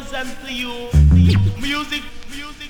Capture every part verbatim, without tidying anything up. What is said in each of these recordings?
present to you music, music,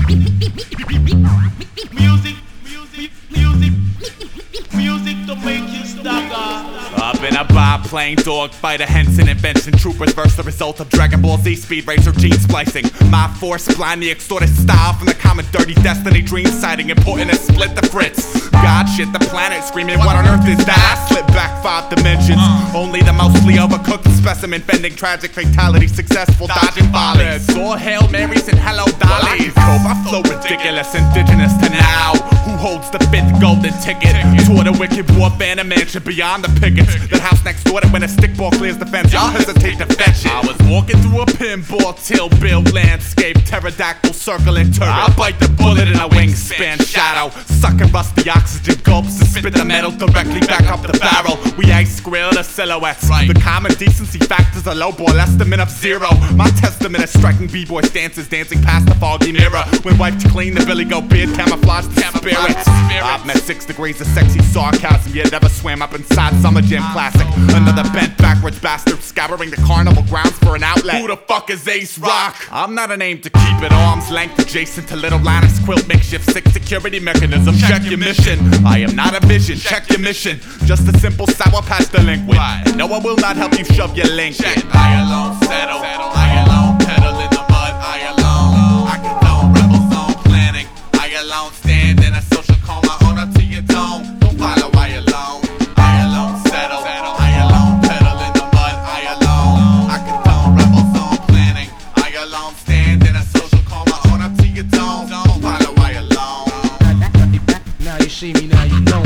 music, music, music, music to make you stagger. Up in a bar playing dog fighter, Henson invention troopers versus the result of Dragon Ball Z speed racer gene splicing. My force blind the extorted style from the common dirty destiny dream sighting, important to split the Fritz. God shit the planet screaming what on earth is that? I slip back five dimensions, only the mostly overcooked specimen bending tragic fatality successful dodging volleys. All Hail Marys and hello Dollies. Cope, I flow ridiculous indigenous to now. Who holds the fifth golden ticket toward a wicked warfare mansion beyond the pickets? That house next door that when a stickball clears the fence, y'all hesitate to fetch it. I was walking through a pinball till bill landscape, pterodactyl circling turret. I'll bite the bullet in a wingspan shadow, suck and bust the oxygen gulps and spit the metal directly back up the barrel. We ice grill the silhouettes. Right. The common decency factors are low ball estimate of zero. My testament is striking b-boy stances dancing past the foggy mirror. When wiped clean, the Billy Goat beard camouflaged the spirits. I've met six degrees of sexy sarcasm, yet never swam up inside Summer Jam Classic. Another bent backwards bastard scouring the carnival grounds for an outlet. Who the fuck is Ace Rock? I'm not a name to keep at arm's length, adjacent to Little Linus Quilt makeshift six security mechanism. Check your mission. I am not a vision. Check your mission. Just a simple sour patch delinquent. And no, I will not help you shove your link. Check. I alone settle. I alone pedal in the mud. I alone. I condone rebel zone planning. I alone stand in a social coma on up to your dome. Don't follow. I alone. I alone settle. I alone pedal in the mud. I alone. I condone rebel zone planning. I alone stand in a social coma on up to your dome. Don't follow. I alone. Now you see me, now you know.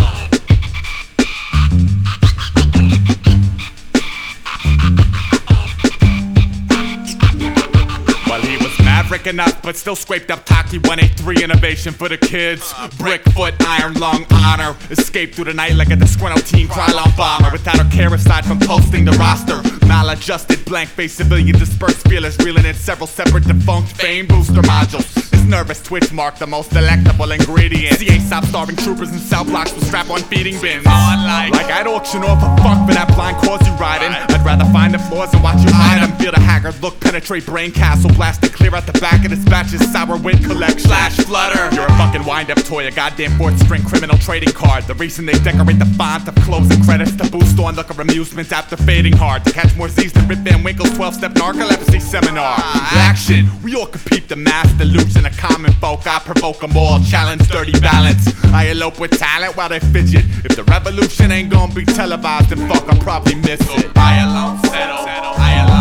Maverick enough, but still scraped up Taki one eighty-three innovation for the kids. Brick foot, iron lung, honor. Escape through the night like a disgruntled teen Krylon bomber. Without her care aside from posting the roster. Maladjusted, blank-faced civilian dispersed feelers reeling in several separate defunct fame booster modules. His nervous twitch marked the most delectable ingredient. C A stop starving troopers in cell blocks with strap-on feeding bins. Like, like I'd auction off a fuck for that blind cause you riding. I'd rather find the flaws and watch you hide them. Feel the haggard look penetrate brain castle, blast it clear out the back of this batch's sour wind collection. Slash flutter. You're a fucking wind-up toy, a goddamn fourth string criminal trading card. The reason they decorate the font of closing credits to boost onlooker amusements after fading hard. To catch more Z's than Rip Van Winkle's twelve-step narcolepsy seminar. Action. We all compete the mass delusion of common folk. I provoke them all, challenge dirty balance. I elope with talent while they fidget. If the revolution ain't gonna be televised, then fuck, I'll probably miss it. I alone settle. I alone